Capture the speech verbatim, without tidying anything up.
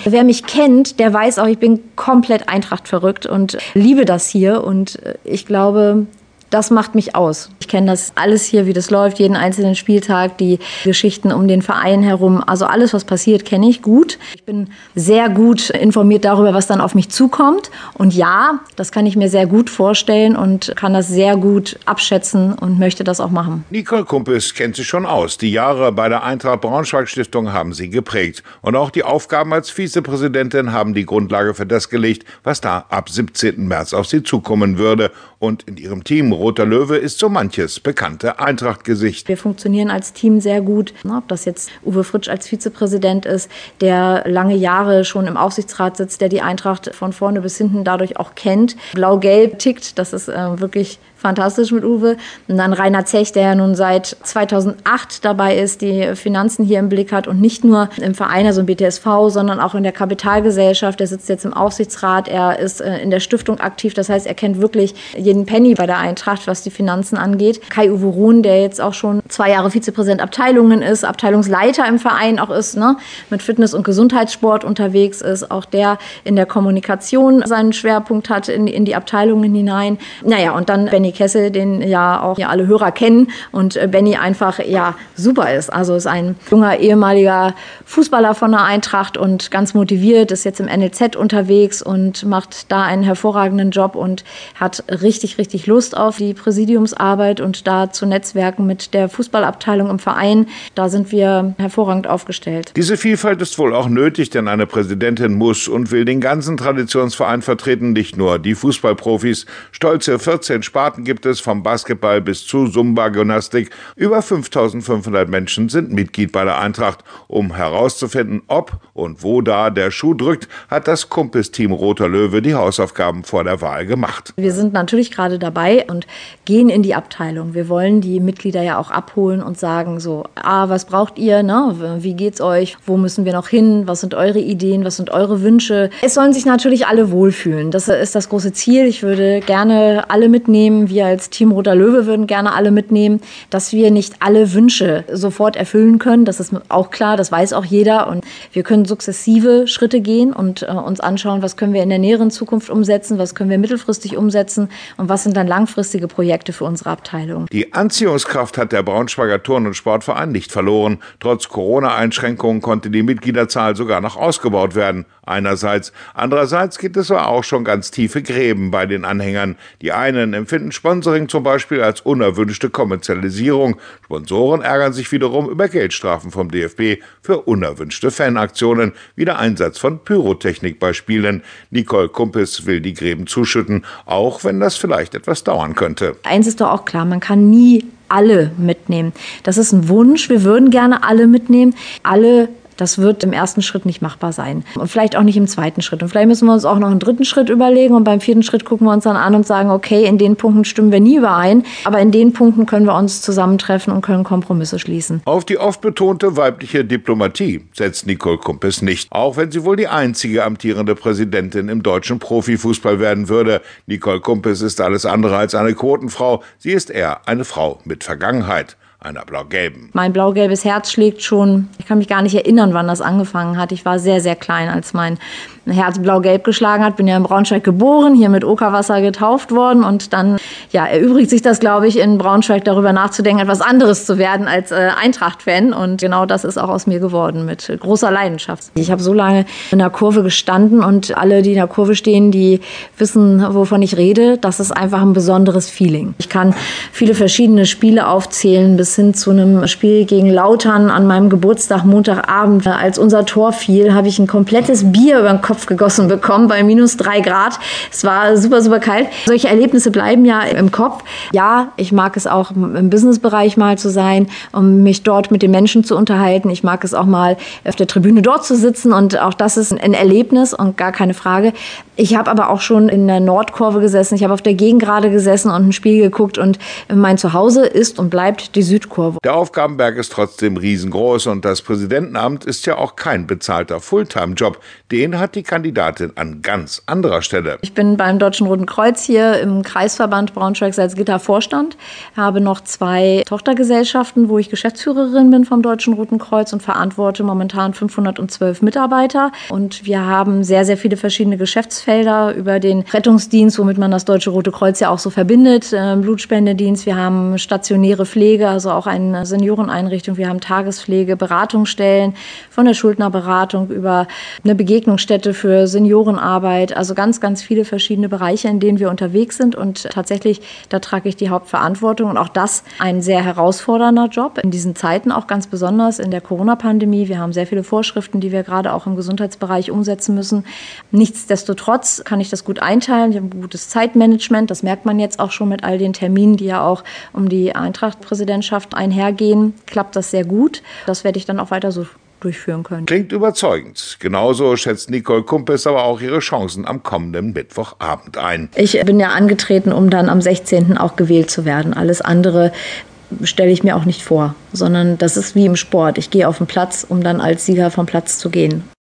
Wer mich kennt, der weiß auch, ich bin komplett Eintracht verrückt und liebe das hier. Und ich glaube, das macht mich aus. Ich kenne das alles hier, wie das läuft, jeden einzelnen Spieltag, die Geschichten um den Verein herum. Also alles, was passiert, kenne ich gut. Ich bin sehr gut informiert darüber, was dann auf mich zukommt. Und ja, das kann ich mir sehr gut vorstellen und kann das sehr gut abschätzen und möchte das auch machen. Nicole Kumpes kennt sich schon aus. Die Jahre bei der Eintracht Braunschweig Stiftung haben sie geprägt. Und auch die Aufgaben als Vizepräsidentin haben die Grundlage für das gelegt, was da ab siebzehnten März auf sie zukommen würde. Und in ihrem Team Roter Löwe ist so manches bekannte Eintracht-Gesicht. Wir funktionieren als Team sehr gut. Ob das jetzt Uwe Fritsch als Vizepräsident ist, der lange Jahre schon im Aufsichtsrat sitzt, der die Eintracht von vorne bis hinten dadurch auch kennt. Blau-Gelb tickt, das ist äh, wirklich fantastisch mit Uwe. Und dann Rainer Zech, der ja nun seit zweitausendacht dabei ist, die Finanzen hier im Blick hat und nicht nur im Verein, also im B T S V, sondern auch in der Kapitalgesellschaft. Er sitzt jetzt im Aufsichtsrat, er ist äh, in der Stiftung aktiv. Das heißt, er kennt wirklich jeden Penny bei der Eintracht, was die Finanzen angeht. Kai-Uwe Ruhn, der jetzt auch schon zwei Jahre Vizepräsident Abteilungen ist, Abteilungsleiter im Verein auch ist, ne, mit Fitness- und Gesundheitssport unterwegs ist, auch der in der Kommunikation seinen Schwerpunkt hat in, in die Abteilungen hinein. Naja, und dann Benny Kessel, den ja auch ja alle Hörer kennen und Benny einfach ja super ist. Also ist ein junger ehemaliger Fußballer von der Eintracht und ganz motiviert, ist jetzt im N L Z unterwegs und macht da einen hervorragenden Job und hat richtig, richtig Lust auf die Präsidiumsarbeit und da zu netzwerken mit der Fußballabteilung im Verein. Da sind wir hervorragend aufgestellt. Diese Vielfalt ist wohl auch nötig, denn eine Präsidentin muss und will den ganzen Traditionsverein vertreten, nicht nur die Fußballprofis. Stolze vierzehn Sparten gibt es, vom Basketball bis zu Zumba-Gymnastik. Über fünftausendfünfhundert Menschen sind Mitglied bei der Eintracht. Um herauszufinden, ob und wo da der Schuh drückt, hat das Kumpes-Team Roter Löwe die Hausaufgaben vor der Wahl gemacht. Wir sind natürlich gerade dabei und gehen in die Abteilung. Wir wollen die Mitglieder ja auch abholen und sagen so, ah, was braucht ihr, ne? Wie geht's euch? Wo müssen wir noch hin? Was sind eure Ideen? Was sind eure Wünsche? Es sollen sich natürlich alle wohlfühlen. Das ist das große Ziel. Ich würde gerne alle mitnehmen. Wir als Team Roter Löwe würden gerne alle mitnehmen, dass wir nicht alle Wünsche sofort erfüllen können. Das ist auch klar, das weiß auch jeder. Und wir können sukzessive Schritte gehen und äh, uns anschauen, was können wir in der näheren Zukunft umsetzen, was können wir mittelfristig umsetzen und was sind dann langfristige Projekte für unsere Abteilung. Die Anziehungskraft hat der Braunschweiger Turn- und Sportverein nicht verloren. Trotz Corona-Einschränkungen konnte die Mitgliederzahl sogar noch ausgebaut werden. Einerseits. Andererseits gibt es aber auch schon ganz tiefe Gräben bei den Anhängern. Die einen empfinden Sponsoring zum Beispiel als unerwünschte Kommerzialisierung. Sponsoren ärgern sich wiederum über Geldstrafen vom D F B für unerwünschte Fanaktionen, wie der Einsatz von Pyrotechnik bei Spielen. Nicole Kumpes will die Gräben zuschütten, auch wenn das vielleicht etwas dauern könnte. Eins ist doch auch klar, man kann nie alle mitnehmen. Das ist ein Wunsch, wir würden gerne alle mitnehmen. Alle Das wird im ersten Schritt nicht machbar sein. Und vielleicht auch nicht im zweiten Schritt. Und vielleicht müssen wir uns auch noch einen dritten Schritt überlegen. Und beim vierten Schritt gucken wir uns dann an und sagen, okay, in den Punkten stimmen wir nie überein. Aber in den Punkten können wir uns zusammentreffen und können Kompromisse schließen. Auf die oft betonte weibliche Diplomatie setzt Nicole Kumpes nicht. Auch wenn sie wohl die einzige amtierende Präsidentin im deutschen Profifußball werden würde. Nicole Kumpes ist alles andere als eine Quotenfrau. Sie ist eher eine Frau mit Vergangenheit. Einer blau-gelben. Mein blau-gelbes Herz schlägt schon, ich kann mich gar nicht erinnern, wann das angefangen hat. Ich war sehr, sehr klein, als mein Herz blau-gelb geschlagen hat. Bin ja in Braunschweig geboren, hier mit Okerwasser getauft worden. Und dann ja, erübrigt sich das, glaube ich, in Braunschweig darüber nachzudenken, etwas anderes zu werden als äh, Eintracht-Fan. Und genau das ist auch aus mir geworden, mit großer Leidenschaft. Ich habe so lange in der Kurve gestanden und alle, die in der Kurve stehen, die wissen, wovon ich rede. Das ist einfach ein besonderes Feeling. Ich kann viele verschiedene Spiele aufzählen, bis hin zu einem Spiel gegen Lautern an meinem Geburtstag, Montagabend. Als unser Tor fiel, habe ich ein komplettes Bier über den Kopf gegossen bekommen bei minus drei Grad. Es war super, super kalt. Solche Erlebnisse bleiben ja im Kopf. Ja, ich mag es auch im Businessbereich mal zu sein, um mich dort mit den Menschen zu unterhalten. Ich mag es auch mal auf der Tribüne dort zu sitzen und auch das ist ein Erlebnis und gar keine Frage. Ich habe aber auch schon in der Nordkurve gesessen. Ich habe auf der Gegengrade gesessen und ein Spiel geguckt und mein Zuhause ist und bleibt die Süd Südkurve. Der Aufgabenberg ist trotzdem riesengroß und das Präsidentenamt ist ja auch kein bezahlter Fulltime-Job. Den hat die Kandidatin an ganz anderer Stelle. Ich bin beim Deutschen Roten Kreuz hier im Kreisverband Braunschweig-Salzgitter Vorstand, habe noch zwei Tochtergesellschaften, wo ich Geschäftsführerin bin vom Deutschen Roten Kreuz und verantworte momentan fünfhundertzwölf Mitarbeiter. Und wir haben sehr, sehr viele verschiedene Geschäftsfelder über den Rettungsdienst, womit man das Deutsche Rote Kreuz ja auch so verbindet, äh, Blutspendedienst. Wir haben stationäre Pflege, also auch eine Senioreneinrichtung. Wir haben Tagespflege, Beratungsstellen von der Schuldnerberatung über eine Begegnungsstätte für Seniorenarbeit. Also ganz, ganz viele verschiedene Bereiche, in denen wir unterwegs sind. Und tatsächlich, da trage ich die Hauptverantwortung. Und auch das ein sehr herausfordernder Job. In diesen Zeiten auch ganz besonders in der Corona-Pandemie. Wir haben sehr viele Vorschriften, die wir gerade auch im Gesundheitsbereich umsetzen müssen. Nichtsdestotrotz kann ich das gut einteilen. Ich habe ein gutes Zeitmanagement. Das merkt man jetzt auch schon mit all den Terminen, die ja auch um die Eintracht-Präsidentschaft einhergehen. Klappt das sehr gut. Das werde ich dann auch weiter so durchführen können. Klingt überzeugend. Genauso schätzt Nicole Kumpes aber auch ihre Chancen am kommenden Mittwochabend ein. Ich bin ja angetreten, um dann am sechzehnten auch gewählt zu werden. Alles andere stelle ich mir auch nicht vor, sondern das ist wie im Sport. Ich gehe auf den Platz, um dann als Sieger vom Platz zu gehen.